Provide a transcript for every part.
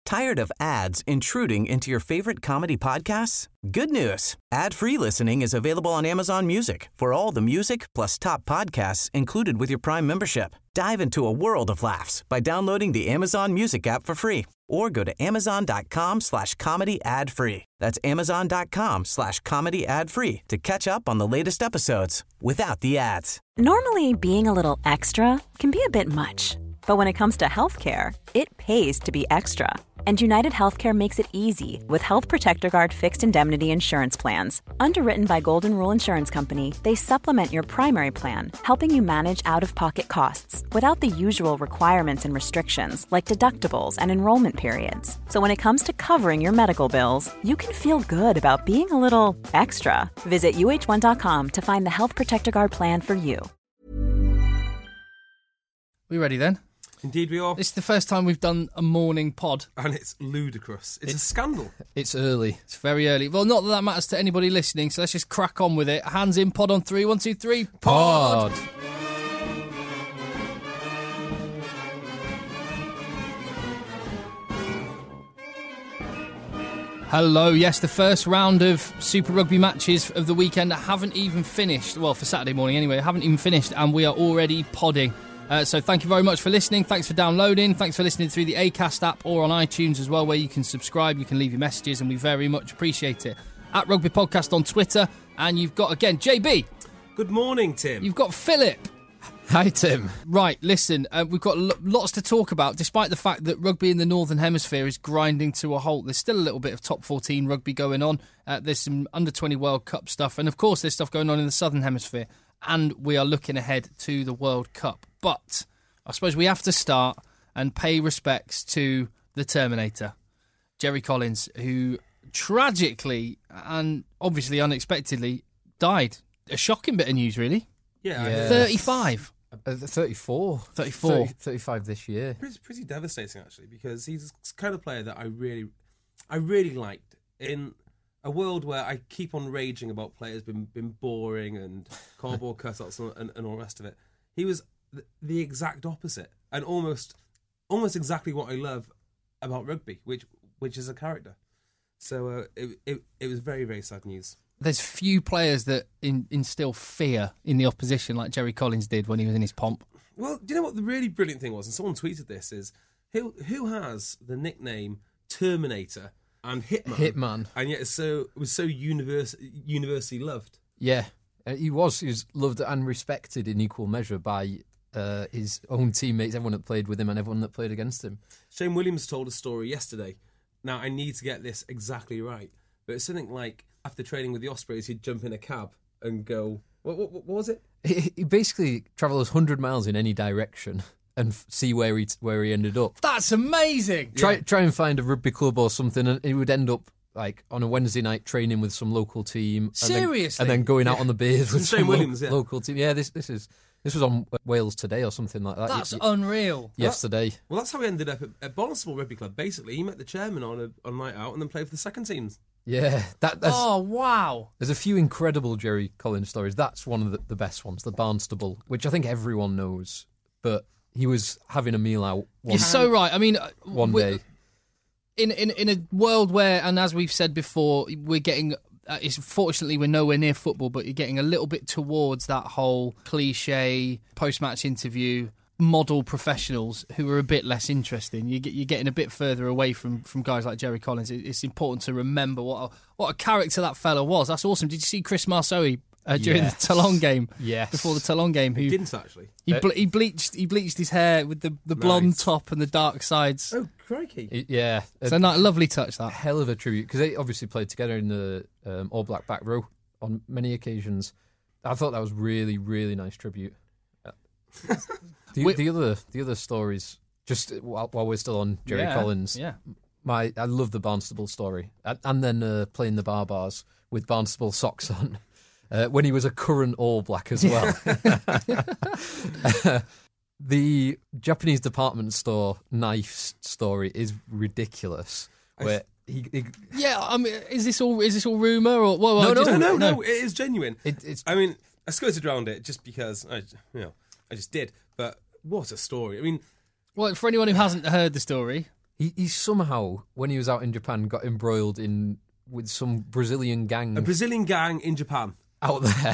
Tired of ads intruding into your favorite comedy podcasts? Good news. Ad-free listening is available on Amazon Music for all the music plus top podcasts included with your Prime membership. Dive into a world of laughs by downloading the Amazon Music app for free or go to amazon.com/comedy ad-free. That's amazon.com/comedy ad-free to catch up on the latest episodes without the ads. Normally, being a little extra can be a bit much. But when it comes to healthcare, it pays to be extra. And United Healthcare makes it easy with Health Protector Guard fixed indemnity insurance plans. Underwritten by Golden Rule Insurance Company, they supplement your primary plan, helping you manage out-of-pocket costs without the usual requirements and restrictions like deductibles and enrollment periods. So when it comes to covering your medical bills, you can feel good about being a little extra. Visit uh1.com to find the Health Protector Guard plan for you. We ready then? Indeed we are. This is the first time we've done a morning pod. And it's ludicrous. It's a scandal. It's early. It's very early. Well, not that matters to anybody listening, so let's just crack on with it. Hands in, pod on 3, 1, 2, 3, pod! Hello, yes, the first round of Super Rugby matches of the weekend haven't even finished. Well, for Saturday morning anyway, haven't even finished, and we are already podding. So thank you very much for listening. Thanks for downloading. Thanks for listening through the Acast app or on iTunes as well, where you can subscribe, you can leave your messages, and we very much appreciate it. At Rugby Podcast on Twitter. And you've got, again, JB. Good morning, Tim. You've got Philip. Hi, Tim. Right, listen, we've got lots to talk about, despite the fact that rugby in the Northern Hemisphere is grinding to a halt. There's still a little bit of top 14 rugby going on. There's some under-20 World Cup stuff. And, of course, there's stuff going on in the Southern Hemisphere. And we are looking ahead to the World Cup. But I suppose we have to start and pay respects to the Terminator, Jerry Collins, who tragically and obviously unexpectedly died. A shocking bit of news, really. Yeah. 35. 34. 35 this year. Pretty devastating, actually, because he's the kind of player that I really liked. In a world where I keep on raging about players been boring and cardboard cutouts and all the rest of it, he was the exact opposite, and almost exactly what I love about rugby, which is a character. So it was very, very sad news. There's few players that instill fear in the opposition like Jerry Collins did when he was in his pomp. Well, do you know what the really brilliant thing was? And someone tweeted this, is who has the nickname Terminator and Hitman, and yet was so universally loved. Yeah, he was loved and respected in equal measure by his own teammates, everyone that played with him and everyone that played against him. Shane Williams told a story yesterday. Now, I need to get this exactly right, but it's something like after training with the Ospreys, he'd jump in a cab and go, what was it? He basically travels 100 miles in any direction and see where he ended up. That's amazing. Try and find a rugby club or something, and he would end up like on a Wednesday night training with some local team. Seriously? And then going out on the beers with some Williams, local team. Yeah, this was on Wales Today or something like that. That's unreal. Yesterday. Well, that's how he ended up at Barnstaple Rugby Club. Basically, he met the chairman on a night out and then played for the second teams. Yeah. That's, oh, wow. There's a few incredible Jerry Collins stories. That's one of the best ones, the Barnstaple, which I think everyone knows. But he was having a meal out You're so right. I mean, one day. In a world where, and as we've said before, we're getting... fortunately, we're nowhere near football, but you're getting a little bit towards that whole cliche post-match interview model professionals who are a bit less interesting. You're getting a bit further away from guys like Jerry Collins. It's important to remember what a character that fella was. That's awesome. Did you see Chris Marceau during the Toulon game? Yes. Before the Toulon game, who didn't actually. He bleached his hair with the blonde top and the dark sides. Oh, crikey! Yeah, so a lovely touch. That hell of a tribute, because they obviously played together in the All Black back row on many occasions. I thought that was really, really nice tribute. The other stories, just while we're still on Jerry Collins. Yeah. I love the Barnstaple story, and then playing the bars with Barnstaple socks on. When he was a current All Black as well. The Japanese department store knife story is ridiculous. Where he I mean, is this all rumour or no, it is genuine. I mean, I skirted around it just because I just did. But what a story! I mean, well, for anyone who hasn't heard the story, He somehow, when he was out in Japan, got embroiled with some Brazilian gang. A Brazilian gang in Japan. Out there.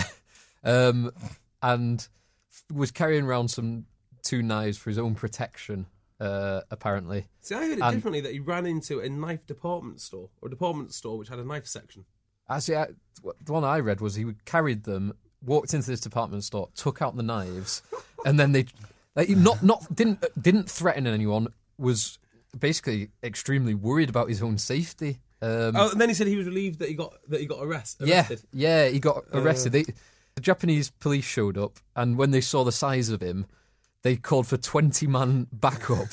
And was carrying around two knives for his own protection, apparently. See, I heard it differently, that he ran into a knife department store, or a department store which had a knife section. Actually, the one I read was he carried them, walked into this department store, took out the knives, and then didn't threaten anyone, was basically extremely worried about his own safety. And then he said he was relieved that he got arrested. Yeah, he got arrested. The Japanese police showed up, and when they saw the size of him, they called for 20-man backup.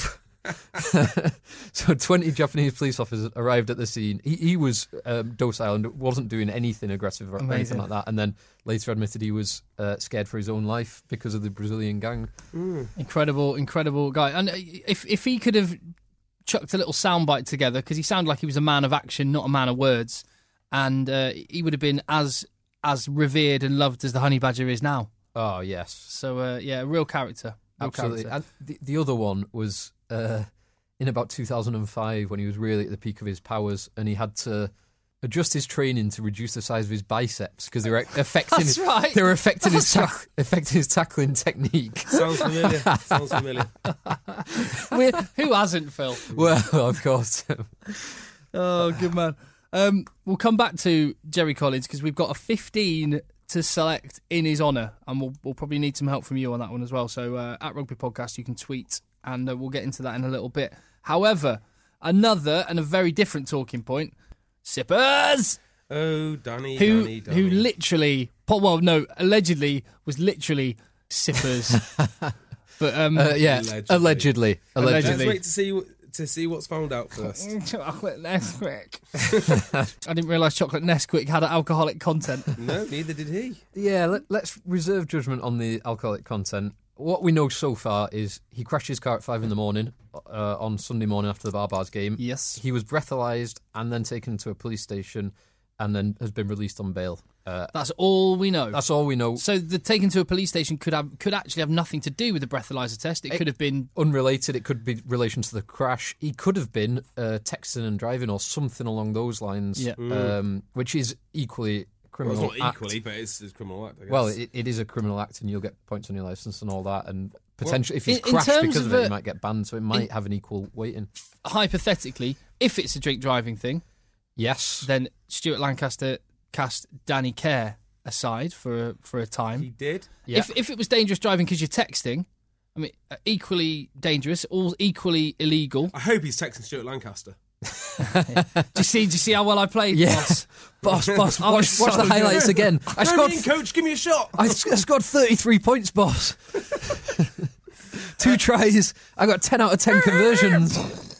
So 20 Japanese police officers arrived at the scene. He was docile and wasn't doing anything aggressive or anything like that, and then later admitted he was scared for his own life because of the Brazilian gang. Incredible guy. And if he could have chucked a little soundbite together, because he sounded like he was a man of action, not a man of words, and he would have been as revered and loved as the honey badger is now. Oh, yes. So, a real character. Absolutely. And the other one was in about 2005 when he was really at the peak of his powers, and he had to adjust his training to reduce the size of his biceps because they were affecting his tackling technique. Sounds familiar. Who hasn't, Phil? Well, of course. Oh, good man. We'll come back to Jerry Collins because we've got a 15 to select in his honour, and we'll probably need some help from you on that one as well. So at Rugby Podcast, you can tweet, and we'll get into that in a little bit. However, another and a very different talking point, Sippers! Oh, Danny. Who literally, allegedly was literally Sippers. But allegedly. Let's wait to see what's found out first. Chocolate Nesquik. I didn't realise chocolate Nesquik had alcoholic content. No, neither did he. Yeah, let's reserve judgment on the alcoholic content. What we know so far is he crashed his car at 5 a.m. On Sunday morning after the Barbars game. Yes. He was breathalyzed and then taken to a police station and then has been released on bail. That's all we know. That's all we know. So the taken to a police station could actually have nothing to do with the breathalyzer test. It could have been unrelated. It could be relation to the crash. He could have been texting and driving or something along those lines. Yeah. Which is equally criminal. Well, it's not act. equally, but it's a criminal act, I guess. Well, it is a criminal act, and you'll get points on your license and all that. And potentially, if he's in crashed terms because of of it, he might get banned. So it might have an equal weighting. Hypothetically, if it's a drink driving thing, yes, then Stuart Lancaster cast Danny Kerr aside for a time. He did. Yeah. If it was dangerous driving because you're texting, I mean, equally dangerous, all equally illegal. I hope he's texting Stuart Lancaster. Do you see how well I played? Yeah. Boss. Watch the highlights again. Coach, give me a shot. I scored 33 points, boss. 2 tries. I got 10 out of 10 conversions.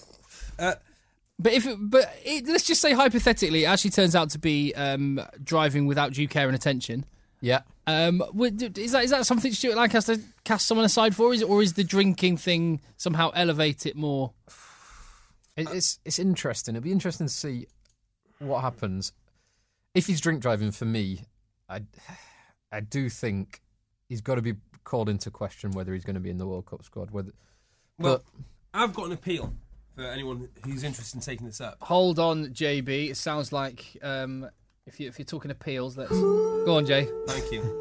Let's just say hypothetically, it actually turns out to be driving without due care and attention. Yeah. Is that something Stuart Lancaster cast someone aside for? Or is the drinking thing somehow elevate it more? It's interesting. It'd be interesting to see what happens if he's drink driving. For me, I do think he's got to be called into question whether he's going to be in the World Cup squad. I've got an appeal for anyone who's interested in taking this up. Hold on, JB. It sounds like if you're talking appeals, let's go on, Jay. Thank you.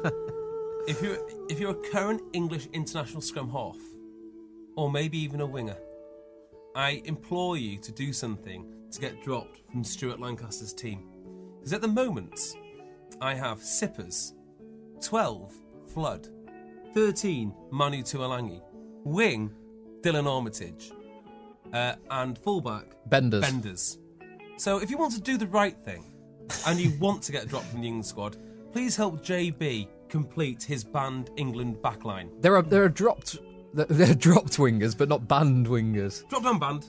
If you're a current English international scrum half, or maybe even a winger, I implore you to do something to get dropped from Stuart Lancaster's team. Because at the moment, I have Sippers, 12, Flood, 13, Manu Tuolangi, wing, Dylan Armitage, and fullback, Benders. So if you want to do the right thing, and you want to get dropped from the England squad, please help JB complete his banned England backline. There are dropped wingers, but not banned wingers. Dropped and banned.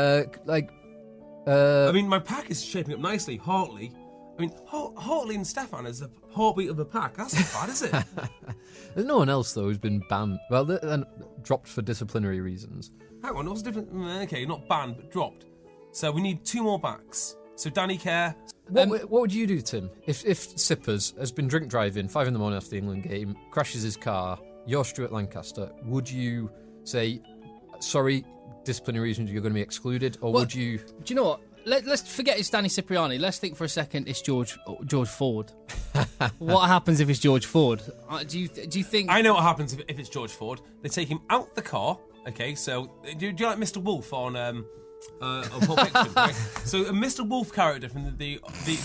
I mean, my pack is shaping up nicely. Hartley. I mean, Hartley and Stefan is the heartbeat of the pack. That's not bad, is it? There's no one else, though, who's been banned. Well, and dropped for disciplinary reasons. Hang on, what's the difference? Okay, not banned, but dropped. So we need 2 more backs. So Danny Kerr. What would you do, Tim, if Sippers has been drink driving 5 a.m. after the England game, crashes his car, you're Stuart Lancaster, would you say, sorry, disciplinary reasons you're going to be excluded, or Well, would you? Do you know what? Let's forget it's Danny Cipriani. Let's think for a second it's George Ford. What happens if it's George Ford? Do you think? I know what happens if it's George Ford. They take him out the car. Okay, so do you like Mr. Wolf on Pulp Fiction? Right? So a Mr. Wolf character from the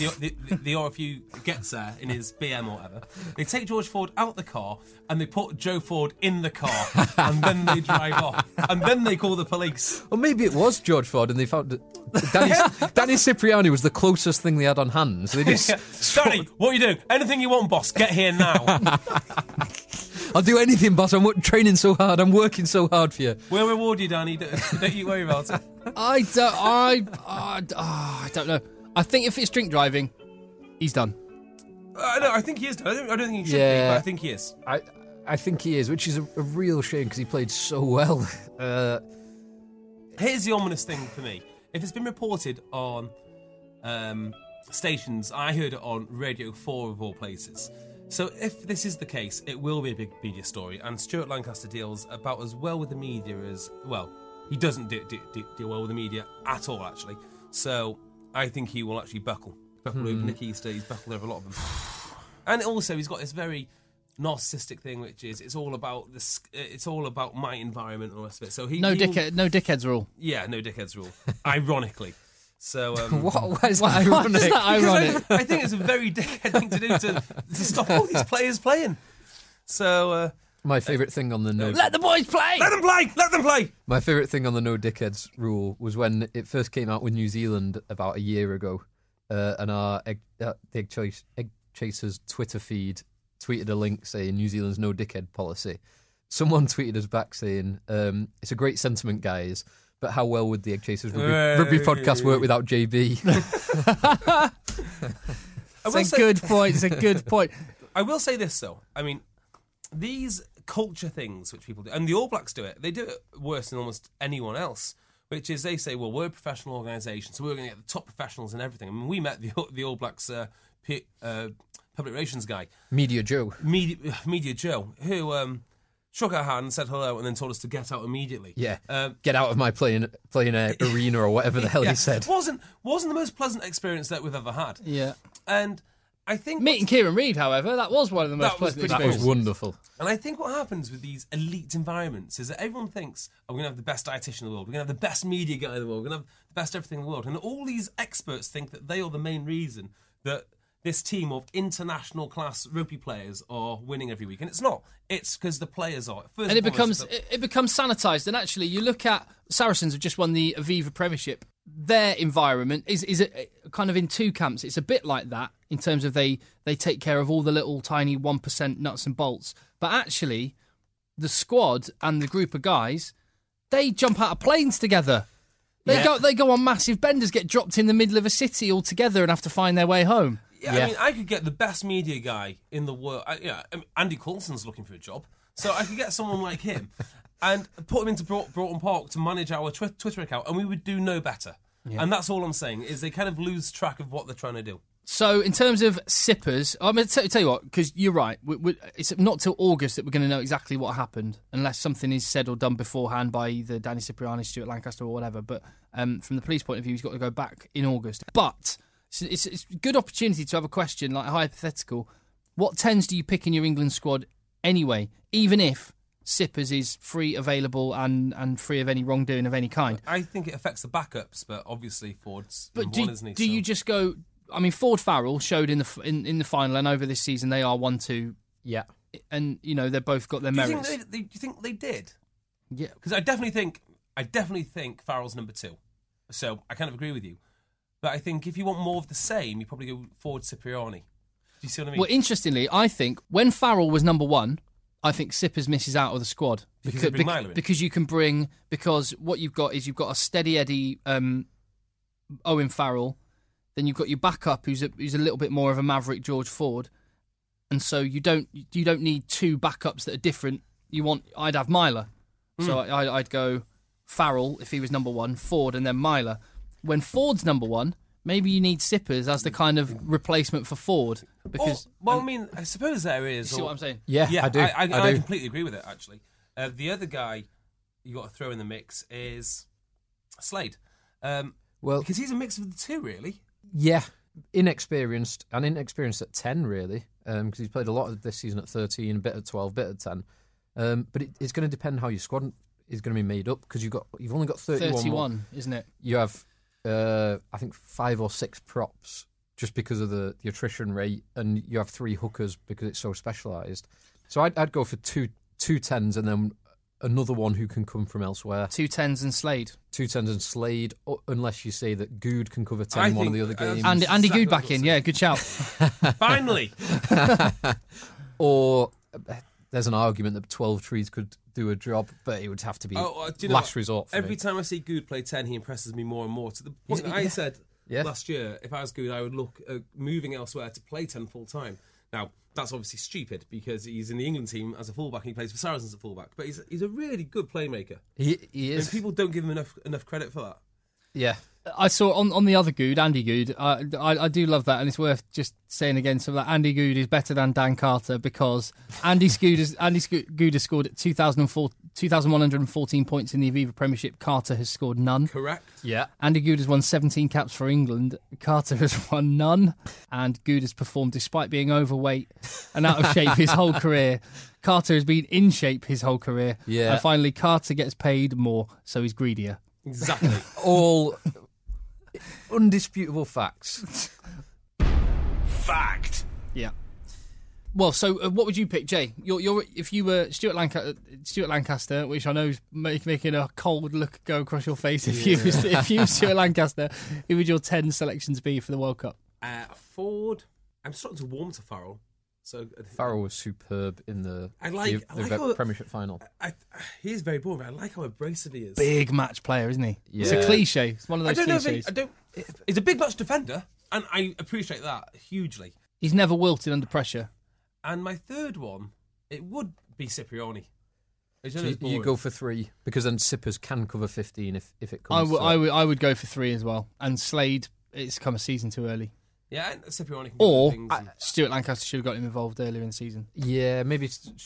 RFU gets there in his BM or whatever. They take George Ford out the car and they put Joe Ford in the car, and then they drive off, and then they call the police. Or maybe it was George Ford, and they found that Danny Cipriani was the closest thing they had on hand. So they just Danny, what are you doing? Anything you want, boss. Get here now. I'll do anything, boss. I'm training so hard. I'm working so hard for you. We'll reward you, Danny. Don't you worry about it. I don't know. I think if it's drink driving, he's done. No, I think he is. I don't think he should be, Yeah. but I think he is. I think he is, which is a real shame because he played so well. Here's the ominous thing for me. If it's been reported on stations, I heard it on Radio 4 of all places. So if this is the case, it will be a big media story, and Stuart Lancaster deals about as well with the media as... Well, he doesn't deal well with the media at all, actually. So I think he will actually buckle over Nick Easter. He's buckled over a lot of them. And also, he's got this very narcissistic thing, which is it's all about my environment and all the rest of it. So No dickheads rule. Yeah, no dickheads rule. Ironically. So What is that Why ironic? is that ironic? I think it's a very dickhead thing to do to stop all these players playing. So My favourite thing on the no Let the boys play. let them play. Let them play. My favourite thing on the no dickheads rule was when it first came out with New Zealand about a year ago, and our the Egg Chasers Twitter feed tweeted a link saying New Zealand's no dickhead policy. Someone tweeted us back saying, it's a great sentiment, guys, but how well would the Egg Chasers rugby podcast work without JB? It's a good point. It's a good point. I will say this though. I mean, these culture things which people do, and the All Blacks do it. They do it worse than almost anyone else. Which is they say, well, we're a professional organisation, so we're going to get the top professionals and everything. I mean, we met the All Blacks public relations guy, Media Joe, who shook our hand and said hello, and then told us to get out immediately. yeah, get out of my playing arena or whatever the hell he said. Wasn't the most pleasant experience that we've ever had. Yeah. And I think Meeting Kieran Reid, however, that was one of the most That was pleasant pretty That was experiences. wonderful. And I think what happens with these elite environments is that everyone thinks, oh, we're going to have the best dietitian in the world, we're going to have the best media guy in the world, we're going to have the best everything in the world. And all these experts think that they are the main reason that this team of international class rugby players are winning every week. And it's not. It's because the players are. And it becomes sanitised. And actually, you look at Saracens have just won the Aviva Premiership. Their environment is kind of in two camps. It's a bit like that in terms of they take care of all the little tiny 1% nuts and bolts. But actually, the squad and the group of guys, they jump out of planes together. They go on massive benders, get dropped in the middle of a city all together and have to find their way home. Yeah, I mean, I could get the best media guy in the world. Andy Coulson's looking for a job, so I could get someone like him and put him into Broughton Park to manage our Twitter account, and we would do no better. Yeah. And that's all I'm saying, is they kind of lose track of what they're trying to do. So, in terms of sippers, I'm going to tell you what, because you're right, it's not till August that we're going to know exactly what happened, unless something is said or done beforehand by either Danny Cipriani, Stuart Lancaster, or whatever. But from the police point of view, he's got to go back in August. But it's a good opportunity to have a question, like a hypothetical. What 10s do you pick in your England squad anyway, even if Sippers is free, available, and free of any wrongdoing of any kind? I think it affects the backups, but obviously Ford's But number one, isn't he? do you just go... I mean, Ford Farrell showed in the final, and over this season they are 1-2. Yeah. And, you know, they've both got their Do you merits. think you think they did? Yeah. Because I definitely think Farrell's number 2. So I kind of agree with you. But I think if you want more of the same, you probably go Ford Cipriani. Do you see what I mean? Well, interestingly, I think when Farrell was number 1, I think Sippers misses out of the squad. Because you bring Myler in. Because what you've got is you've got a steady Eddie Owen Farrell, then you've got your backup who's a little bit more of a maverick George Ford, and so you don't need two backups that are different. I'd have Myler, so I'd go Farrell if he was number 1, Ford, and then Myler. When Ford's number 1, maybe you need Sippers as the kind of replacement for Ford. Because I mean, I suppose there is. You see what I'm saying? Yeah, I do. I I do. completely agree with it, actually. The other guy you got to throw in the mix is Slade. Well, because he's a mix of the two, really. yeah, inexperienced at 10, really, because he's played a lot of this season at 13, a bit at 12, a bit at 10. But it's going to depend how your squad is going to be made up, because you've only got 31, isn't it? You have, I think, 5 or 6 props just because of the attrition rate, and you have 3 hookers because it's so specialised. So I'd go for two 10s and then another one who can come from elsewhere. 2 10s and Slade. 2 10s and Slade, unless you say that Good can cover 10 in one of the other games. Andy exactly Good back in, yeah, good shout. Finally. Or there's an argument that 12 trees could do a job, but it would have to be last resort for Every me. time I see Good play 10, he impresses me more and more, to the point that I said last year, if I was Good, I would look at moving elsewhere to play 10 full time. Now, that's obviously stupid because he's in the England team as a fullback and he plays for Saracens at fullback. But he's a really good playmaker. He is. And people don't give him enough credit for that. Yeah. I saw on the other Good, Andy Good. I do love that, and it's worth just saying again. So that Andy Good is better than Dan Carter because Andy Good has scored 2,114 points in the Aviva Premiership. Carter has scored none. Correct. Yeah. Andy Good has won 17 caps for England. Carter has won none, and Good has performed despite being overweight and out of shape his whole career. Carter has been in shape his whole career. Yeah. And finally, Carter gets paid more, so he's greedier. Exactly. All undisputable facts. Fact. Yeah. Well, so what would you pick, Jay? You're if you were Stuart Lancaster, which I know is making a cold look go across your face. If you were Stuart Lancaster, who would your 10 selections be for the World Cup? Forward. I'm starting to warm to Farrell. So Farrell was superb in the Premiership final. He is very boring, but I like how abrasive he is. Big match player, isn't he? Yeah. It's a cliche. It's one of those cliches. He's a big match defender, and I appreciate that hugely. He's never wilted under pressure. And my third one, it would be Cipriani. So you go for 3 because then Sippers can cover 15 if it comes. I would go for 3 as well. And Slade, it's come a season too early. Yeah, and Cipriani can or do things. Stuart Lancaster should have got him involved earlier in the season. Yeah, maybe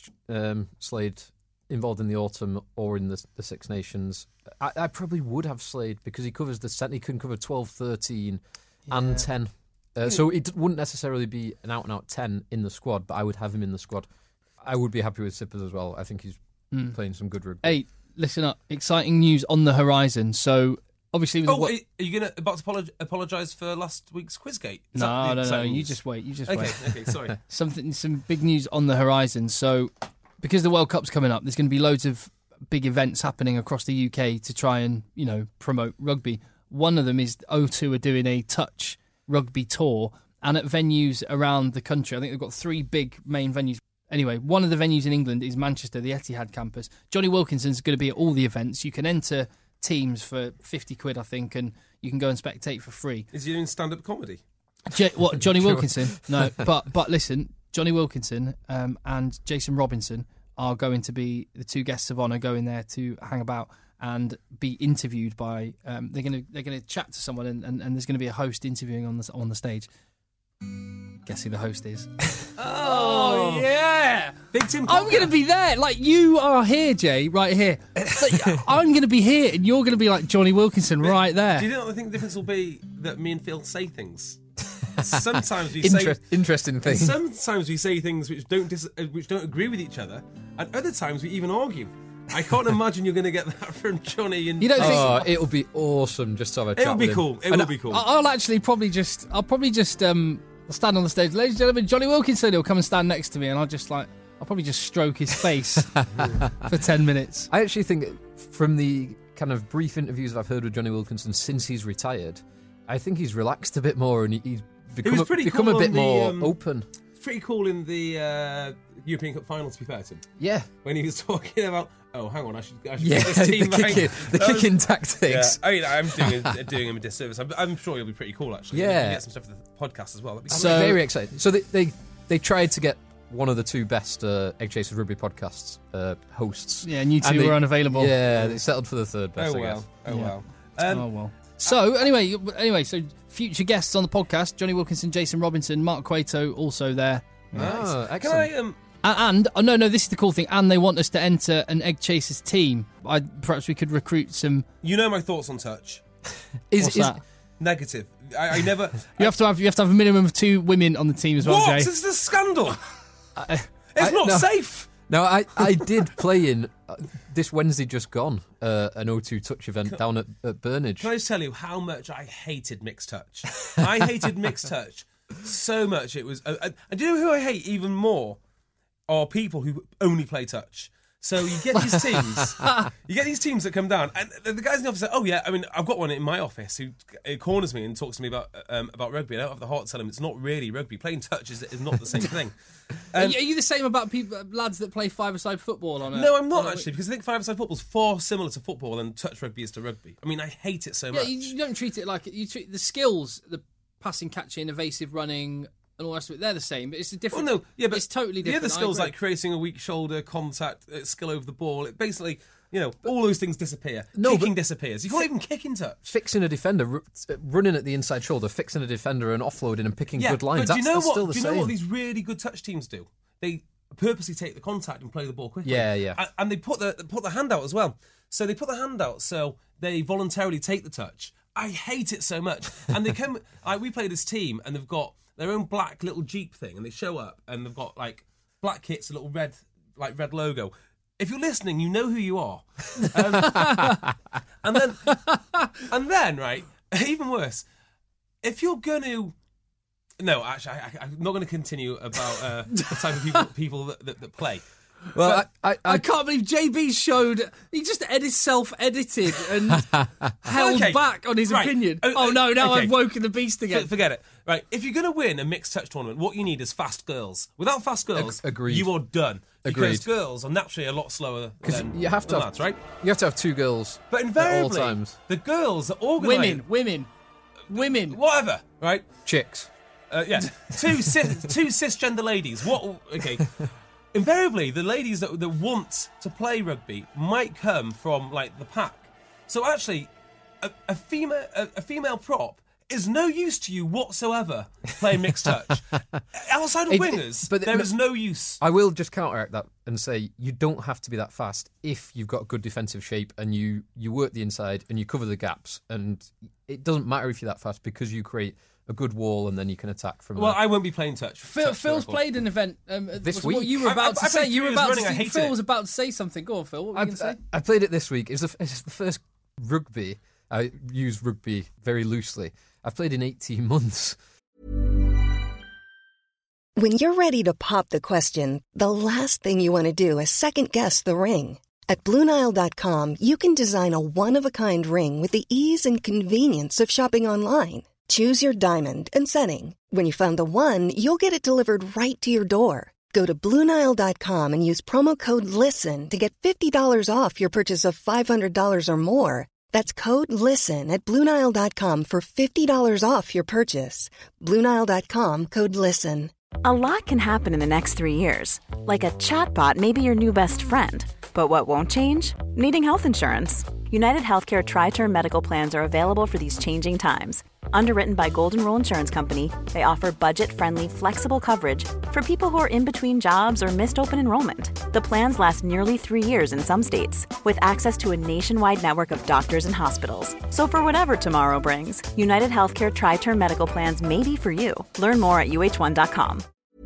Slade involved in the autumn or in the Six Nations. I probably would have Slade because he covers the centre. He can cover 12, 13 and 10. So it wouldn't necessarily be an out-and-out 10 in the squad, but I would have him in the squad. I would be happy with Sippers as well. I think he's playing some good rugby. Hey, listen up. Exciting news on the horizon. So, obviously... are you about to apologise for last week's Quizgate? No. You just wait. Okay, sorry. Some big news on the horizon. So, because the World Cup's coming up, there's going to be loads of big events happening across the UK to try and, promote rugby. One of them is O2 are doing a touch rugby tour, and at venues around the country. I think they've got 3 big main venues. Anyway, one of the venues in England is Manchester, the Etihad campus. Johnny Wilkinson's going to be at all the events. You can enter teams for 50 quid, I think, and you can go and spectate for free. Is he doing stand-up comedy? Johnny Wilkinson? No, but listen, Johnny Wilkinson and Jason Robinson are going to be the 2 guests of honour going there to hang about and be interviewed by. They're going to chat to someone, and there's going to be a host interviewing on the stage. Guess who the host is? Oh yeah, Big Tim. I'm going to be there. Like you are here, Jay, right here. I'm going to be here, and you're going to be like Johnny Wilkinson right there. Do you know what I think the difference will be? That me and Phil say things. Sometimes we say interesting things. Sometimes we say things which don't agree with each other, and other times we even argue. I can't imagine you're going to get that from Johnny. And you don't think it'll be awesome just to have a chat. It'll be cool. It will be cool. I'll actually probably just stand on the stage, ladies and gentlemen. Johnny Wilkinson. He'll come and stand next to me, and I'll probably just stroke his face for 10 minutes. I actually think from the kind of brief interviews I've heard with Johnny Wilkinson since he's retired, I think he's relaxed a bit more and he's become a bit more open. It's pretty cool in the European Cup final, to be fair to him. Yeah. When he was talking about, hang on, I should yeah, get this team the kicking tactics. Yeah. I mean, I'm doing him a disservice. I'm sure he'll be pretty cool, actually. Yeah. You can get some stuff for the podcast as well. I'm very excited. So they tried to get one of the 2 best Egg Chasers Rugby podcasts hosts. Yeah, and you 2 were unavailable. Yeah, they settled for the 3rd best, I guess. Oh, well. So, anyway, so future guests on the podcast, Johnny Wilkinson, Jason Robinson, Mark Cueto also there. Oh, excellent. And no, this is the cool thing. And they want us to enter an Egg Chasers team. Perhaps we could recruit some. You know my thoughts on touch. What's that? Negative. I never. You have to have a minimum of 2 women on the team as well, What? Jay. This is a scandal. It's not safe. No, I did play in this Wednesday just gone an O2 Touch event down at Burnage. Can I just tell you how much I hated mixed touch? I hated mixed touch so much. It was. And do you know who I hate even more? Are people who only play touch. So you get these teams, that come down, and the guys in the office say, "Oh yeah, I mean, I've got one in my office who corners me and talks to me about rugby. I don't have the heart to tell him it's not really rugby. Playing touch is not the same thing." Are you the same about lads that play five-a-side football on it? No, I'm not actually, because I think five-a-side football is far similar to football than touch rugby is to rugby. I mean, I hate it so much. Yeah, you don't treat it like you treat the skills, the passing, catching, evasive running, and all the rest of it. They're the same, but it's a different. Well, no, yeah, but it's totally different. The other skills like creating a weak shoulder, contact, skill over the ball. It basically, all those things disappear. Kicking disappears. You can't even kick in touch. Fixing a defender, running at the inside shoulder, fixing a defender, and offloading and picking good lines. But do you know what? What these really good touch teams do? They purposely take the contact and play the ball quickly. Yeah. And they put the hand out as well. So they put the hand out, so they voluntarily take the touch. I hate it so much. And they come. We play this team, and they've got their own black little Jeep thing, and they show up, and they've got like black kits, a little red logo. If you're listening, you know who you are. And then, right, even worse, if you're going to. No, actually, I'm not going to continue about the type of people that play. Well, I can't believe JB showed he just self-edited and held back on his opinion. I've woken the beast again. Forget it. Right, if you're going to win a mixed touch tournament, what you need is fast girls. Without fast girls, you are done. Because girls are naturally a lot slower than you have to lads, right? You have to have 2 girls, but invariably, at all times. The girls are organised. Women, whatever, right? Chicks. Two cisgender ladies. What? Okay. Invariably, the ladies that want to play rugby might come from like the pack. So actually, a female prop is no use to you whatsoever playing mixed touch. Outside of wingers, there is no use. I will just counteract that and say you don't have to be that fast if you've got good defensive shape and you work the inside and you cover the gaps, and it doesn't matter if you're that fast because you create a good wall and then you can attack from there. I won't be playing touch. Phil's played an event this week. What you were about to say. Phil was about to say something. Go on, Phil. What were you going to say? I played it this week. It's the first rugby. I use rugby very loosely. I've played in 18 months. When you're ready to pop the question, the last thing you want to do is second-guess the ring. At BlueNile.com, you can design a one-of-a-kind ring with the ease and convenience of shopping online. Choose your diamond and setting. When you find the one, you'll get it delivered right to your door. Go to BlueNile.com and use promo code LISTEN to get $50 off your purchase of $500 or more. That's code LISTEN at BlueNile.com for $50 off your purchase. BlueNile.com, code LISTEN. A lot can happen in the next 3 years. Like a chatbot may be your new best friend. But what won't change? Needing health insurance. United Healthcare Tri-Term Medical Plans are available for these changing times. Underwritten by Golden Rule Insurance Company, they offer budget-friendly, flexible coverage for people who are in between jobs or missed open enrollment. The plans last nearly 3 years in some states, with access to a nationwide network of doctors and hospitals. So for whatever tomorrow brings, United Healthcare Tri-Term Medical Plans may be for you. Learn more at uh1.com.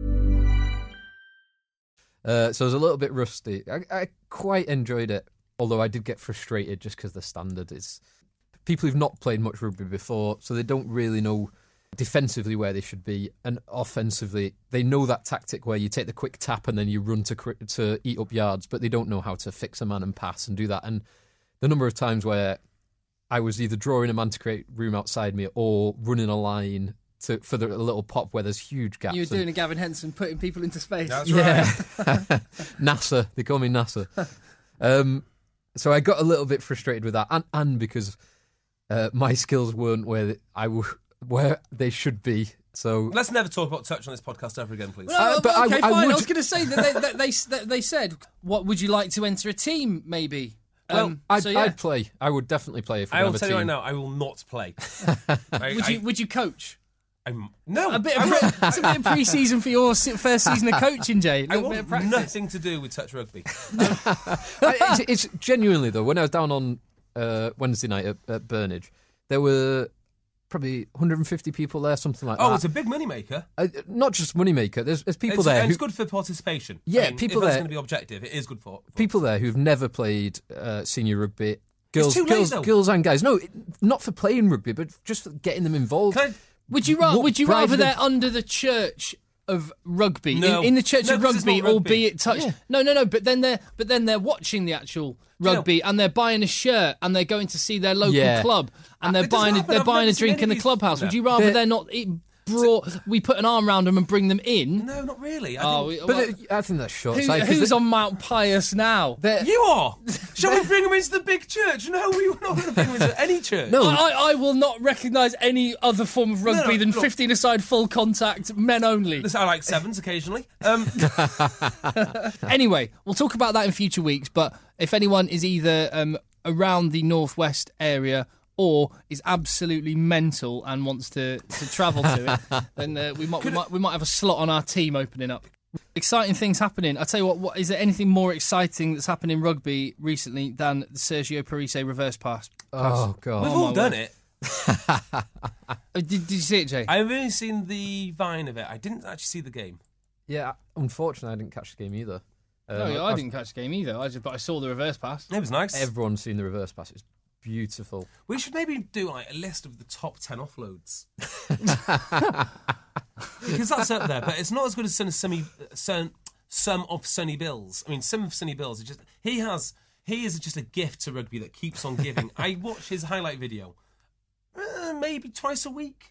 So I was a little bit rusty. I quite enjoyed it, although I did get frustrated just because the standard is... People who've not played much rugby before, so they don't really know defensively where they should be, and offensively, they know that tactic where you take the quick tap and then you run to eat up yards, but they don't know how to fix a man and pass and do that. And the number of times where I was either drawing a man to create room outside me or running a line for a little pop where there's huge gaps. You were doing a Gavin Henson, putting people into space. That's right. NASA, they call me NASA. So I got a little bit frustrated with that, and because my skills weren't where they should be. So let's never talk about touch on this podcast ever again, please. Fine. I was going to say that they said, "What would you like to enter a team?" Maybe. Well, I'd play. I would definitely play if I will tell you right now, I will not play. Would you coach? No, it's a bit of pre-season for your first season of coaching, Jay. I want nothing to do with touch rugby. It's genuinely, though, when I was down on Wednesday night at Burnage, there were probably 150 people there, something like that. Oh, it's a big moneymaker. Not just moneymaker. There's people there. It's good for participation. Yeah, I mean, people if that's there. going to be objective, it is good for People there who've never played senior rugby. It's too late, though. Girls and guys. No, not for playing rugby, but just for getting them involved. Would you rather they're under the church of rugby No. in the church No, of 'cause it's rugby, not rugby. albeit touch? Yeah. No. But then they're watching the actual rugby and they're buying a shirt and they're going to see their local club and they're It doesn't happen. they're I've buying never a seen drink any in the of these- clubhouse. No. Would you rather they're not we put an arm around them and bring them in? No, not really. I think that's short sighted. Who's on Mount Pius now? You are. Shall we bring them into the big church? No, we were not going to bring them into any church. No. I will not recognise any other form of rugby than look. 15-a-side full contact, men only. I like sevens occasionally. Anyway, we'll talk about that in future weeks, but if anyone is either around the northwest area or is absolutely mental and wants to travel to it, then we might have a slot on our team opening up. Exciting things happening. I tell you what, is there anything more exciting that's happened in rugby recently than the Sergio Parise reverse pass? Oh, God. We've all done it. Did you see it, Jay? I've only seen the vine of it. I didn't actually see the game. Yeah, unfortunately, I didn't catch the game either. I didn't catch the game either. But I saw the reverse pass. It was nice. Everyone's seen the reverse pass. It's beautiful. We should maybe do like a list of the top 10 offloads. Because that's up there, but it's not as good as some of Sonny Bills. I mean, some of Sonny Bills, he is just a gift to rugby that keeps on giving. I watch his highlight video maybe twice a week.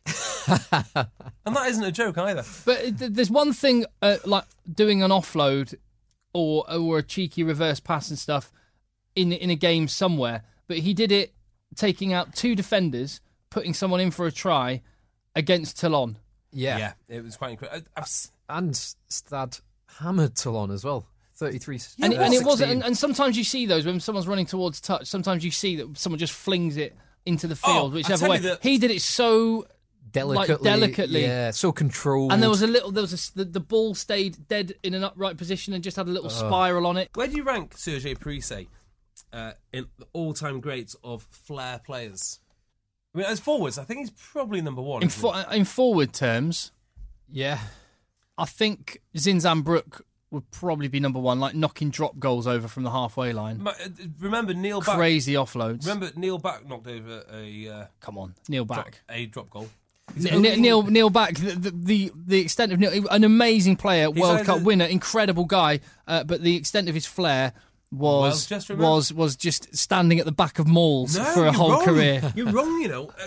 And that isn't a joke either. But there's one thing like doing an offload or a cheeky reverse pass and stuff in a game somewhere, but he did it taking out two defenders, putting someone in for a try against Toulon. Yeah, it was quite incredible. And Stad hammered Toulon as well. 33. And it wasn't. And sometimes you see those when someone's running towards touch. Sometimes you see that someone just flings it into the field, whichever way. He did it so delicately, yeah, so controlled. And the ball stayed dead in an upright position and just had a little spiral on it. Where do you rank Sergio Parise in the all-time greats of flair players? I mean, as forwards, I think he's probably number one. In forward terms, yeah, I think Zinzan Brook would probably be number one, like knocking drop goals over from the halfway line. Remember Neil Back? Crazy offloads. Remember Neil Back knocked over a... Come on, Neil Back. A drop goal. Neil Back, the extent of Neil, an amazing player, World Cup winner, incredible guy, but the extent of his flair was just standing at the back of malls for a whole career. You're wrong, you know.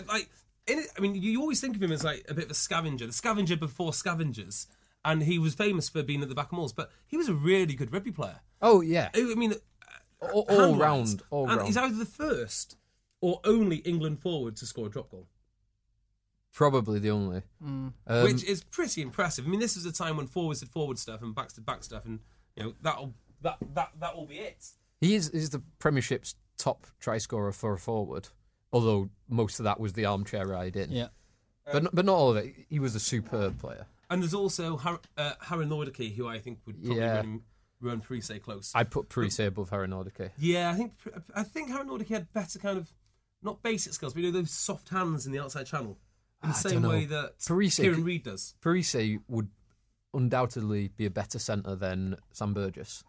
You always think of him as like a bit of a scavenger, the scavenger before scavengers, and he was famous for being at the back of malls, but he was a really good rugby player. Oh, yeah. I mean, all round. He's either the first or only England forward to score a drop goal. Probably the only. Which is pretty impressive. I mean, this was a time when forwards did forward stuff and backs did back stuff, and you know that will be it. He's the Premiership's top try scorer for a forward, although most of that was the armchair ride in. Yeah, but not all of it. He was a superb player. And there's also Harry Nordicke, who I think would probably run Parise close. I put Parise above Harry Nordicke. Yeah, I think Harry Nordicke had better kind of not basic skills, but you know those soft hands in the outside channel. In the same way that Kieran Reid does. Parise would undoubtedly be a better centre than Sam Burgess.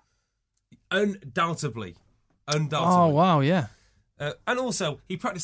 Undoubtedly. Oh, wow, yeah. And also, he practices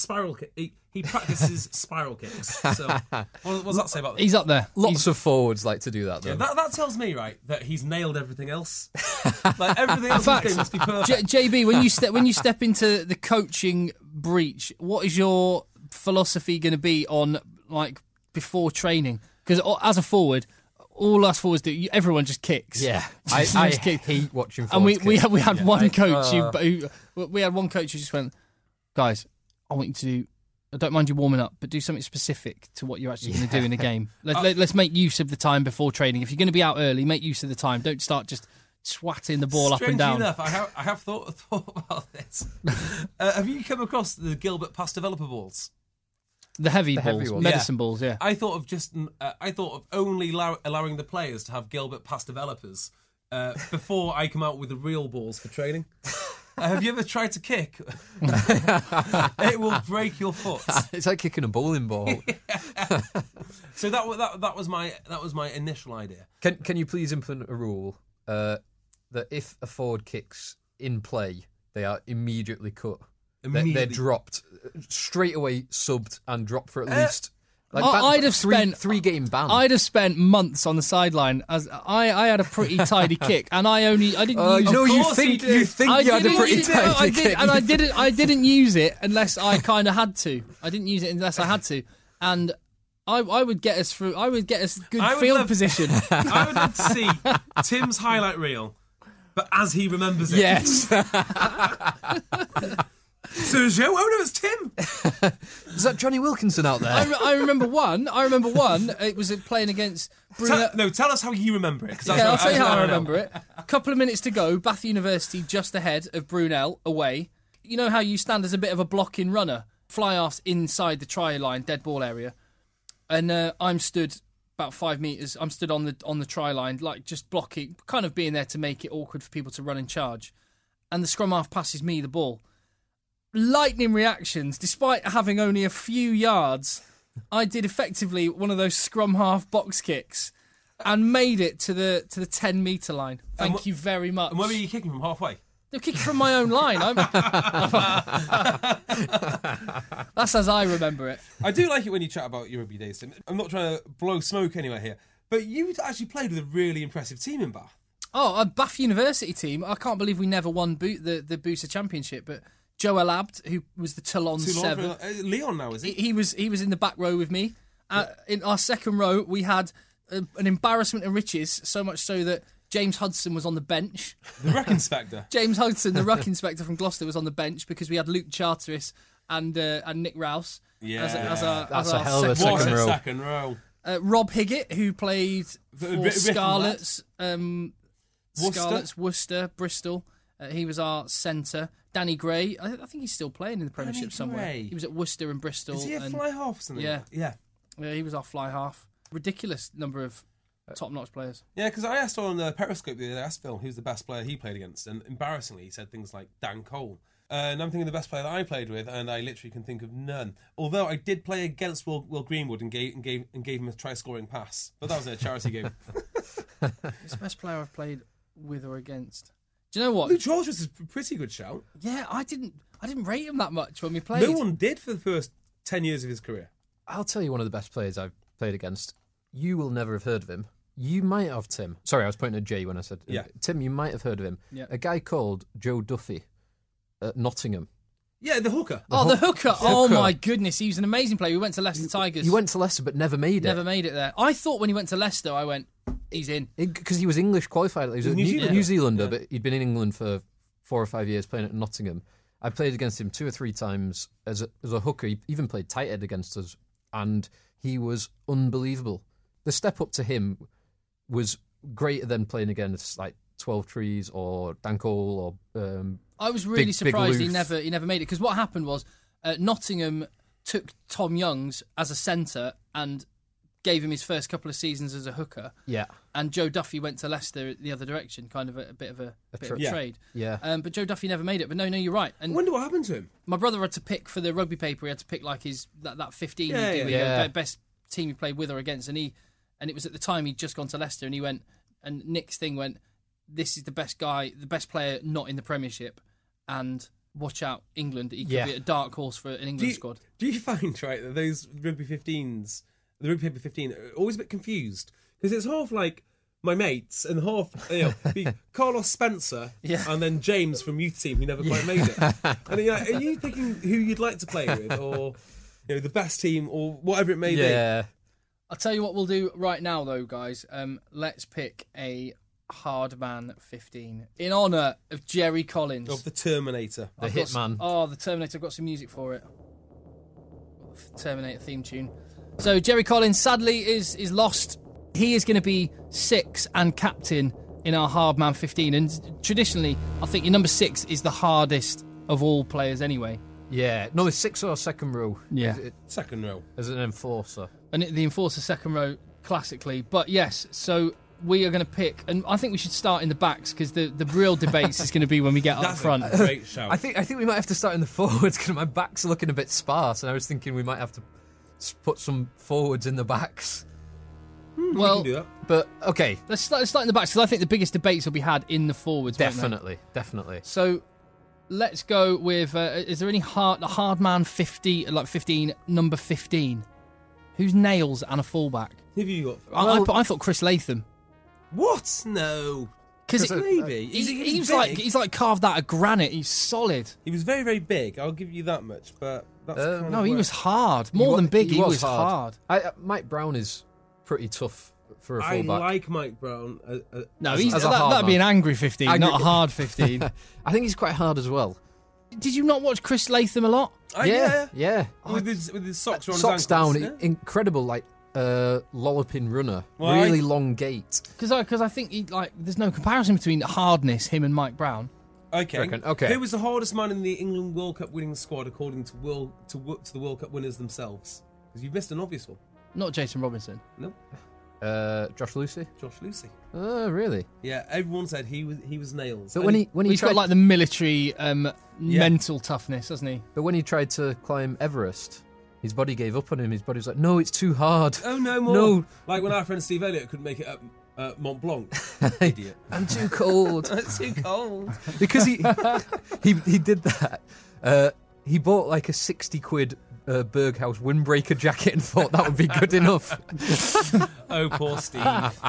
spiral kicks. So, what does that say about that? He's up there. Lots of forwards like to do that, though. Yeah, that tells me, right, that he's nailed everything else. Like, everything else in this game must be perfect. JB, when you step into the coaching breach, what is your philosophy going to be on, like, before training? Because as a forward, all us forwards do, everyone just kicks. Yeah, I hate watching forwards. And we had one coach we had one coach who just went, guys, I want you to do, I don't mind you warming up, but do something specific to what you're actually going to do in a game. Let's make use of the time before training. If you're going to be out early, make use of the time. Don't start just swatting the ball up and down. Enough, I have thought about this. Have you come across the Gilbert Pass Developer balls? The heavy The balls, heavy ones. medicine balls, yeah. I thought of only allowing the players to have Gilbert Pass developers before I come out with the real balls for training. Have you ever tried to kick? It will break your foot. It's like kicking a bowling ball. So that was my initial idea. Can you please implement a rule that if a forward kicks in play, they are immediately cut? They're dropped straight away, subbed and dropped for at least. I'd have spent 3-game ban. I'd have spent months on the sideline as I had a pretty tidy kick, and I didn't. You think you had a pretty tidy kick, and I didn't use it unless I kind of had to. I didn't use it unless I had to, and I would get us through. I would get us good field position. I would love to see Tim's highlight reel, but as he remembers it. Yes. Sergio, oh no, it's Tim. Is that Johnny Wilkinson out there? I remember one. It was playing against Bruno. Tell us how you remember it. I'll tell you how I remember it. A couple of minutes to go, Bath University just ahead of Brunel, away. You know how you stand as a bit of a blocking runner, fly-offs inside the try line, dead ball area, and I'm stood about 5 metres. I'm stood on the try line, like just blocking, kind of being there to make it awkward for people to run and charge. And the scrum half passes me the ball. Lightning reactions, despite having only a few yards. I did effectively one of those scrum half box kicks and made it to the 10-metre line. Thank you very much. And where were you kicking from, halfway? They're kicking from my own line. That's as I remember it. I do like it when you chat about your rugby days, Tim. I'm not trying to blow smoke anywhere here, but you actually played with a really impressive team in Bath. Oh, a Bath University team. I can't believe we never won the Booster Championship, but Joel Abd, who was the Toulon 7. Leon now, is he? He was in the back row with me. In our second row, we had an embarrassment of riches, so much so that James Hudson was on the bench. The ruck inspector. James Hudson, the ruck inspector from Gloucester, was on the bench because we had Luke Charteris and Nick Rouse as our hell of a second row. Rob Higgett, who played for Scarlets, Worcester, Bristol. He was our centre. Danny Gray, I think he's still playing in the Premiership somewhere. He was at Worcester and Bristol. Is he a fly half or something? Yeah, he was our fly half. Ridiculous number of top-notch players. Yeah, because I asked on Periscope the other day, I asked Phil who's the best player he played against, and embarrassingly he said things like Dan Cole. And I'm thinking the best player that I played with, and I literally can think of none. Although I did play against Will Greenwood and gave him a try-scoring pass, but that was in a charity game. He's the best player I've played with or against. Do you know what? Luke George was a pretty good shout. Yeah, I didn't rate him that much when we played. No one did for the first 10 years of his career. I'll tell you one of the best players I've played against. You will never have heard of him. You might have, Tim. Sorry, I was pointing at Jay when I said... Yeah. Tim, you might have heard of him. Yeah. A guy called Joe Duffy at Nottingham. Yeah, the hooker. The hooker. Oh, my goodness. He was an amazing player. We went to Leicester Tigers. He went to Leicester but never made it. Never made it there. I thought when he went to Leicester, I went, he's in. Because he was English qualified. He was a New Zealander, but he'd been in England for 4 or 5 years playing at Nottingham. I played against him 2 or 3 times as a hooker. He even played tight end against us, and he was unbelievable. The step up to him was greater than playing against like 12 Trees or Dan Cole or I was really surprised Big he never made it, because what happened was Nottingham took Tom Youngs as a centre and gave him his first couple of seasons as a hooker. Yeah. And Joe Duffy went to Leicester the other direction, kind of a bit of a trade. Yeah. But Joe Duffy never made it. But no, you're right. And I wonder what happened to him. My brother had to pick for the rugby paper. He had to pick like his that 15 best team he played with or against, and it was at the time he'd just gone to Leicester, and he went, and Nick's thing went, this is the best guy, the best player not in the Premiership, and watch out, England. He could be a dark horse for an England squad. Do you find, right, that those rugby 15s, the rugby paper 15, are always a bit confused? Because it's half like my mates and half, be Carlos Spencer and then James from youth team who never quite made it. And are you thinking who you'd like to play with, or the best team, or whatever it may be? Yeah. I'll tell you what we'll do right now, though, guys. Let's pick a hard man 15 in honour of Jerry Collins. Of the Terminator. The Hitman. The Terminator. I've got some music for it. Terminator theme tune. So Jerry Collins, sadly, is lost. He is going to be 6 and captain in our hard man 15. And traditionally, I think your number 6 is the hardest of all players anyway. Yeah, no, it's 6 or second row. Yeah. Second row. As an enforcer. And the enforcer second row classically. But yes, so we are going to pick, and I think we should start in the backs because the real debates is going to be when we get up front. That's a great shout. I think we might have to start in the forwards because my back's looking a bit sparse, and I was thinking we might have to put some forwards in the backs. Well, we can do that. But okay, let's start in the backs because I think the biggest debates will be had in the forwards. won't they? definitely. So let's go with. Is there any hard man 15 number 15? Who's nails and a fullback? Who have you got? I thought Chris Latham. What? No. Because maybe. He's like carved out of granite. He's solid. He was very, very big. I'll give you that much. But that's kind of No, he where- was hard. More than big, he was hard. Mike Brown is pretty tough for a I fullback. like Mike Brown. No, as a hard that'd be man. an angry 15, not a hard 15. I think he's quite hard as well. Did you not watch Chris Latham a lot? Yeah. With his socks around his Socks ankles, down, yeah? incredible, like lolloping runner, Well, really long gait. Because I think there's no comparison between hardness, him and Mike Brown. Okay. Reckon? Okay. Who was the hardest man in the England World Cup winning squad according to the World Cup winners themselves? Because you've missed an obvious one. Not Jason Robinson. No, Josh Lucy. Josh Lucy. Oh, really? Yeah, everyone said he was nails. But And when he He's tried, got like the military mental toughness, hasn't he? but when he tried to climb Everest, his body gave up on him. His body was like, "No, it's too hard." oh no more. No. Like when our friend Steve Elliott couldn't make it up Mont Blanc. Idiot. I'm too cold. It's too cold. Because he did that. He bought like a 60 quid Berghaus windbreaker jacket and thought that would be good enough. Oh, poor Steve.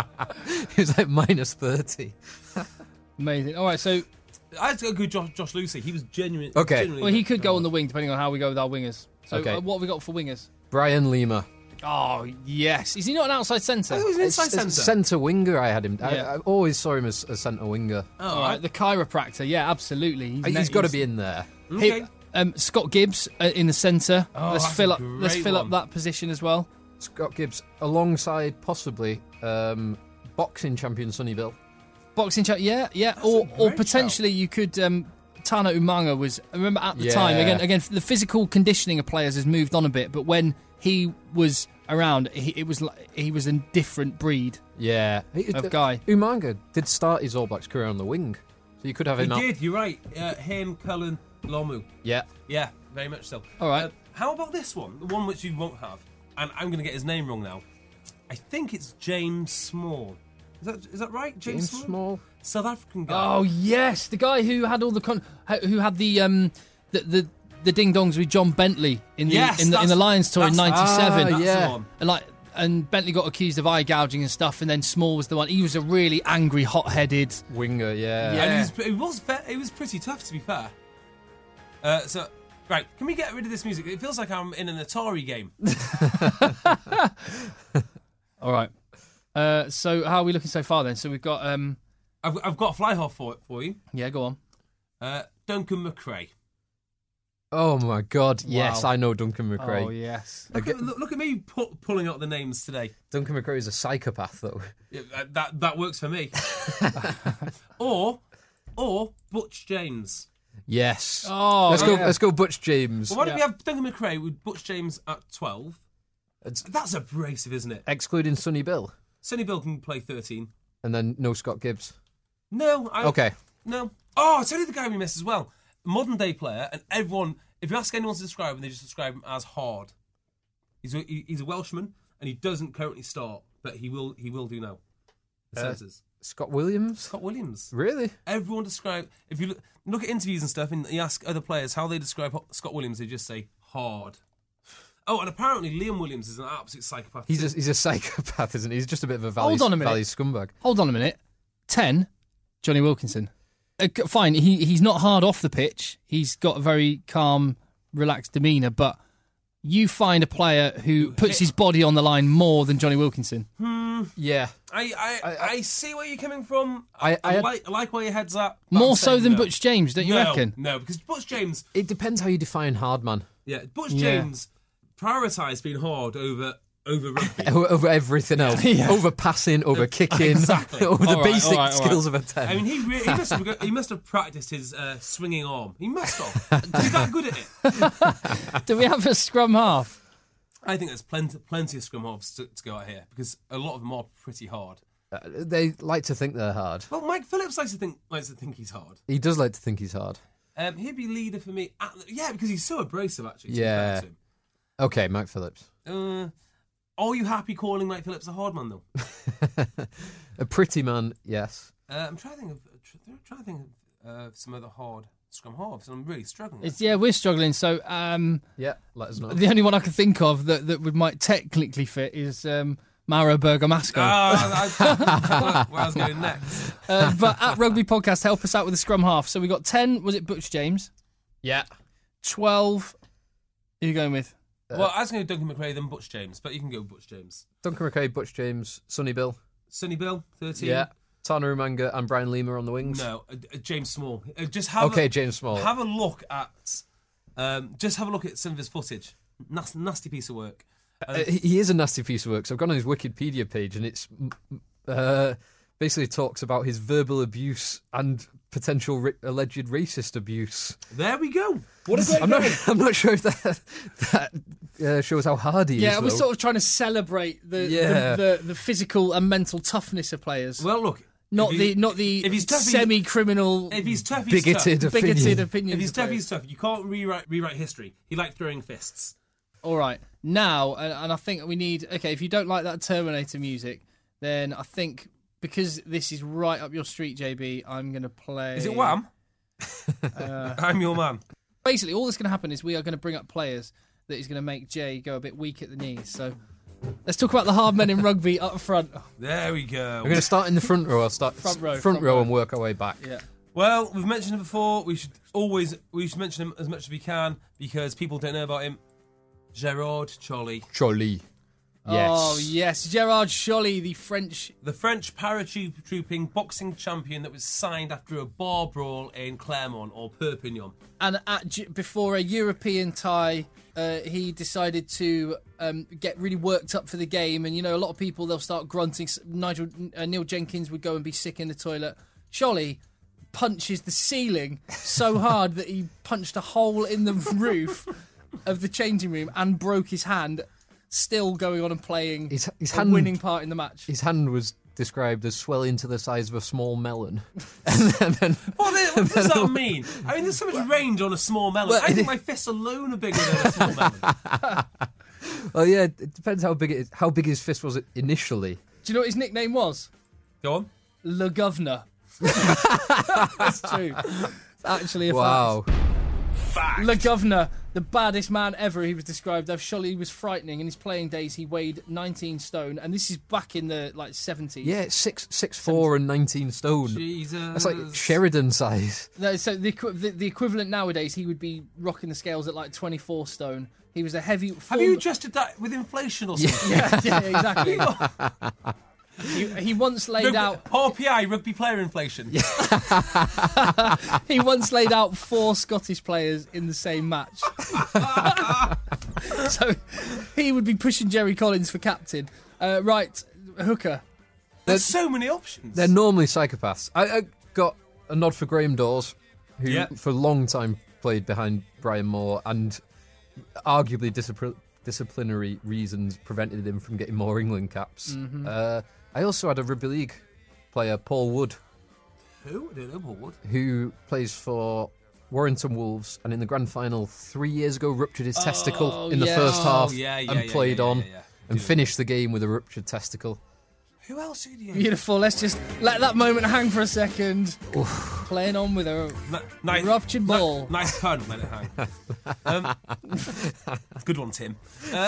It was like minus 30. Amazing. All right, so I had to go good Josh Lucy. He was genuine. Okay. genuinely well, he could go on the wing depending on how we go with our wingers. So Okay. what have we got for wingers? Brian Lima. Oh yes, is he not an outside centre? Oh, he was an inside centre. Centre winger, I had him. Yeah. I always saw him as a centre winger. All right, the chiropractor. Yeah, absolutely. He's got to be in there. Okay. Scott Gibbs in the centre. Oh, let's that's fill a up. Let's great fill up one. that position as well. Scott Gibbs, alongside possibly boxing champion Sonny Bill. Boxing chat. Yeah. a Or great potentially you could. Tana Umanga was. I remember at the Yeah. time. Again, the physical conditioning of players has moved on a bit, but when he was around, he was a different breed Yeah. of guy. Umanga did start his All Blacks career on the wing. So you could have He him out. did, you're right. Him, Cullen, Lomu. Yeah. Yeah, very much so. All right. How about this one? The one which you won't have. And I'm going to get his name wrong now. I think it's James Small. Is that right? James Small. South African guy. Oh yes, the guy who had all who had the ding dongs with John Bentley in the Yes, in the Lions tour in that's- '97. That's yeah. the one. And Bentley got accused of eye gouging and stuff, and then Small was the one. He was a really angry, hot-headed. Winger, yeah. Yeah. And he was pretty tough, to be fair. Right, can we get rid of this music? It feels like I'm in an Atari game. All right. So how are we looking so far then? So we've got I've got a fly half for you. yeah, go on. Duncan McRae. Oh my God! Yes, Wow. I know Duncan McRae. Oh yes. Look at me pulling out the names today. Duncan McRae is a psychopath, though. Yeah, that works for me. or Butch James. Yes. Oh, let's go. yeah. Let's go, Butch James. Well, why don't we have Duncan McRae with Butch James at 12? That's abrasive, isn't it? Excluding Sonny Bill, Sonny Bill can play 13. and then no Scott Gibbs. No. Okay. No. Oh, I'll tell you the guy we missed as well. Modern day player, and everyone, if you ask anyone to describe him, they just describe him as hard. He's a Welshman, and he doesn't currently start, but he will do now. The senators. Scott Williams. Scott Williams. Really? Everyone describe, if you look at interviews and stuff, and you ask other players how they describe Scott Williams, they just say hard. Oh, and apparently Liam Williams is an absolute psychopath. He's a psychopath, isn't he? He's just a bit of a Valley, Hold on a minute. Valley scumbag. Hold on a minute. 10, Johnny Wilkinson. Fine, he's not hard off the pitch. He's got a very calm, relaxed demeanour, but you find a player who puts his body on the line more than Johnny Wilkinson. Yeah. I see where you're coming from. I like where your head's at. but More I'm so saying than no. Butch James, don't you reckon? No, because Butch James, It depends how you define hard man. Butch Yeah. James prioritised being hard over over rugby. over everything else. Over passing, over kicking, Exactly. over the All right, basic all right. skills of a 10. I mean, he must have practiced his swinging arm. He must have. He's that good at it. Do we have a scrum half? I think there's plenty of scrum halves to go out here because a lot of them are pretty hard. They like to think they're hard. Well, Mike Phillips likes to think he's hard. He does like to think he's hard. He'd be leader for me. Because he's so abrasive, actually. To Yeah. be fair Okay, Mike Phillips. to him. Are you happy calling Mike Phillips a hard man, though? A pretty man, yes. I'm trying to think of some other hard scrum halves, and I'm really struggling. We're struggling. So Yeah, let us know. the only one I can think of that might technically fit is Mauro Bergamasco. Where I was going next. But at Rugby Podcast, help us out with the scrum half. So we got 10. Was it Butch James? Yeah. 12. Who are you going with? Well, I was going to Duncan McRae, then Butch James, but you can go Butch James. Duncan McRae, Butch James, Sonny Bill. Sonny Bill, 13. Yeah. Tana Umanga and Brian Lima on the wings. No, James Small. James Small. Have a look at some of his footage. Nasty piece of work. He is a nasty piece of work. So I've gone on his Wikipedia page and it's basically talks about his verbal abuse and potential alleged racist abuse. There we go. What a great I'm not sure if that shows how hard he is. Yeah, we're though. sort of trying to celebrate the physical and mental toughness of players. Well, look. Not the if he's tough, semi-criminal, if he's tough, he's bigoted tough. opinion. bigoted opinions. If he's of tough, players. he's tough. You can't rewrite history. He likes throwing fists. All right, now, and I think we need. Okay, if you don't like that Terminator music, then I think because this is right up your street, JB, I'm going to play. Is it Wham? I'm your man. Basically, all that's going to happen is we are going to bring up players that is going to make Jay go a bit weak at the knees. So let's talk about the hard men in rugby up front. There we go. We're going to start in the front row. I'll start Front row, front row and work our way back. Yeah. Well, we've mentioned him before. We should mention him as much as we can because people don't know about him. Gerard Cholly. Cholly. Yes. Oh yes, Gerard Cholly, the French paratrooping boxing champion that was signed after a bar brawl in Clermont or Perpignan. And before a European tie, he decided to get really worked up for the game. And, a lot of people, they'll start grunting. Neil Jenkins would go and be sick in the toilet. Cholly punches the ceiling so hard that he punched a hole in the roof of the changing room and broke his hand, still going on and playing His a hand, winning part in the match. His hand was described as swelling to the size of a small melon. and then, What does that mean? I mean, there's so much range on a small melon. Well, I think my fists alone are bigger than a small melon. well, yeah, it depends how big it is, how big his fist was initially. Do you know what his nickname was? Go on. Le Governor. That's true. It's actually a Wow. Fact. Le Governor, the baddest man ever, he was described as. Cholly was frightening. In his playing days, he weighed 19 stone, and this is back in the 70s. Yeah, 6'4" and 19 stone. Jesus. That's like Sheridan size. No, so the equivalent nowadays, he would be rocking the scales at 24 stone. He was a heavy. Have you adjusted that with inflation or something? Yeah, exactly. He once laid out. RPI, rugby player inflation. He once laid out 4 Scottish players in the same match. So he would be pushing Jerry Collins for captain. Right, hooker. There's so many options. They're normally psychopaths. I got a nod for Graham Dawes, who for a long time played behind Brian Moore and arguably disciplinary reasons prevented him from getting more England caps. Mm-hmm. I also had a rugby league player, Paul Wood. Who? I don't know Paul Wood. Who plays for Warrington Wolves and in the grand final 3 years ago ruptured his testicle in the first half and played on and finished the game with a ruptured testicle. Who else did you? Beautiful. Let's just let that moment hang for a second. Playing on with a ruptured ball. Nice pun. Let it hang. Good one, Tim.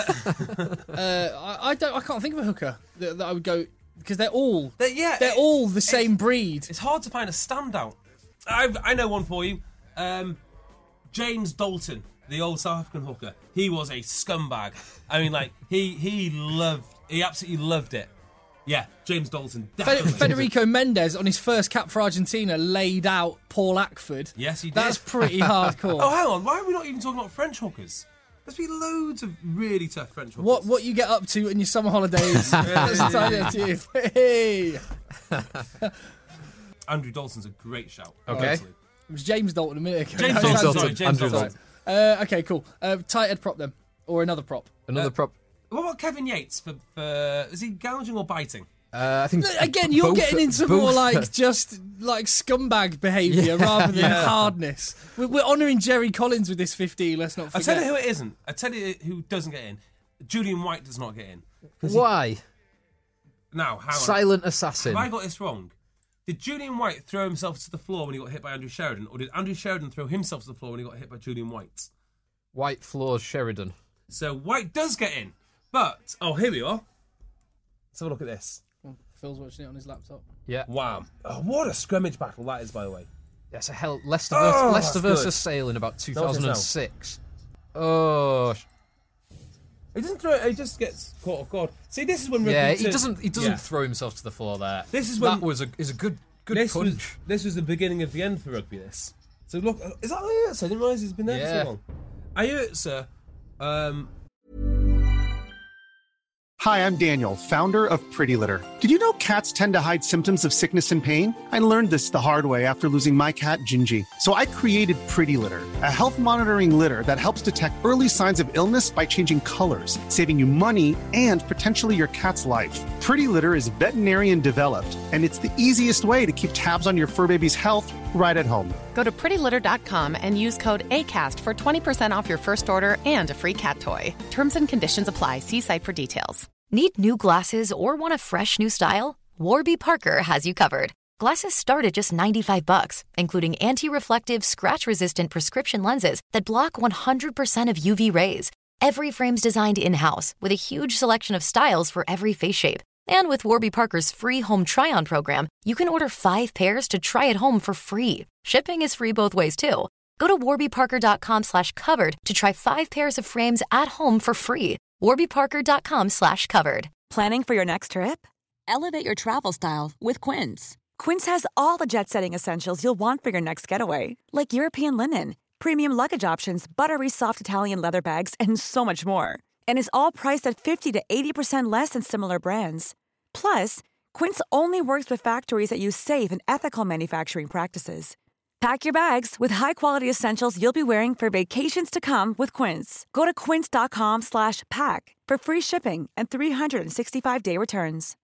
I can't think of a hooker that I would go because they're all they're all the same breed. It's hard to find a standout. I know one for you. James Dalton, the old South African hooker. He was a scumbag. I mean, he absolutely loved it. Yeah, James Dalton, definitely. Federico Mendes, on his first cap for Argentina, laid out Paul Ackford. Yes, he did. That's pretty hardcore. Oh, hang on. Why are we not even talking about French hookers? There's been loads of really tough French football. What you get up to in your summer holidays? That's entirely up to you. Hey. Andrew Dalton's a great shout. Okay. Honestly. It was James Dalton a minute ago. James Dalton. James Andrew Dalton. Okay, cool. Tight head prop then, or another prop. Another prop. What about Kevin Yates for is he gouging or biting? I think Again, you're both- getting into both- more like just like scumbag behaviour rather than hardness. We're honouring Jerry Collins with this 15. Let's not I'll forget. tell you who it isn't. I'll tell you who doesn't get in. Julian White does not get in. Why? Now, hang on. Silent assassin. Have I got this wrong? Did Julian White throw himself to the floor when he got hit by Andrew Sheridan, or did Andrew Sheridan throw himself to the floor when he got hit by Julian White? White floors Sheridan. So White does get in, but here we are. Let's have a look at this. Phil's watching it on his laptop. Yeah. Wow, what a scrimmage battle that is, by the way. That's a hell. Leicester that's versus good. Sale in about That was 2006. Oh, He doesn't throw it. He just gets caught off guard. See, this is when rugby yeah. He turns- doesn't. He doesn't Yeah. throw himself to the floor there. This is when- that was is a good This punch. was the beginning of the end for rugby. This. So look, is that Ayurtsa? I didn't realise he's been there Yeah. for so long. Ayurtsa. Hi, I'm Daniel, founder of Pretty Litter. Did you know cats tend to hide symptoms of sickness and pain? I learned this the hard way after losing my cat, Gingy. So I created Pretty Litter, a health monitoring litter that helps detect early signs of illness by changing colors, saving you money and potentially your cat's life. Pretty Litter is veterinarian developed, and it's the easiest way to keep tabs on your fur baby's health right at home. Go to prettylitter.com and use code ACAST for 20% off your first order and a free cat toy. Terms and conditions apply. See site for details. Need new glasses or want a fresh new style? Warby Parker has you covered. Glasses start at just $95, including anti-reflective, scratch-resistant prescription lenses that block 100% of UV rays. Every frame's designed in-house with a huge selection of styles for every face shape. And with Warby Parker's free home try-on program, you can order 5 pairs to try at home for free. Shipping is free both ways, too. Go to warbyparker.com/covered to try 5 pairs of frames at home for free. warbyparker.com/covered. Planning for your next trip? Elevate your travel style with Quince. Quince has all the jet-setting essentials you'll want for your next getaway, like European linen, premium luggage options, buttery soft Italian leather bags, and so much more. And is all priced at 50 to 80% less than similar brands. Plus, Quince only works with factories that use safe and ethical manufacturing practices. Pack your bags with high-quality essentials you'll be wearing for vacations to come with Quince. Go to quince.com/pack for free shipping and 365-day returns.